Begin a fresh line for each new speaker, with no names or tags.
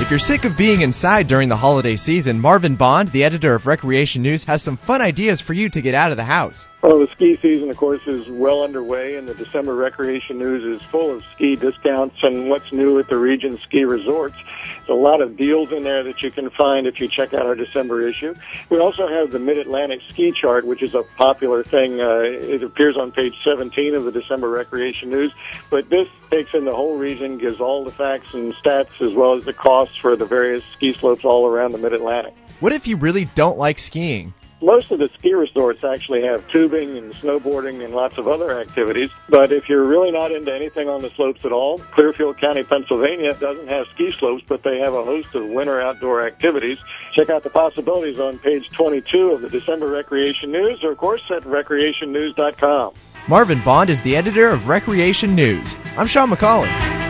If you're sick of being inside during the holiday season, Marvin Bond, the editor of Recreation News, has some fun ideas for you to get out of the house.
Well, the ski season, of course, is well underway, and the December Recreation News is full of ski discounts and what's new at the region ski resorts. There's a lot of deals in there that you can find if you check out our December issue. We also have the Mid-Atlantic Ski Chart, which is a popular thing. It appears on page 17 of the December Recreation News, but this takes in the whole region, gives all the facts and stats as well as the costs for the various ski slopes all around the Mid-Atlantic.
What if you really don't like skiing?
Most of the ski resorts actually have tubing and snowboarding and lots of other activities. But if you're really not into anything on the slopes at all, Clearfield County, Pennsylvania doesn't have ski slopes, but they have a host of winter outdoor activities. Check out the possibilities on page 22 of the December Recreation News, or of course at recreationnews.com.
Marvin Bond is the editor of Recreation News. I'm Sean McCauley.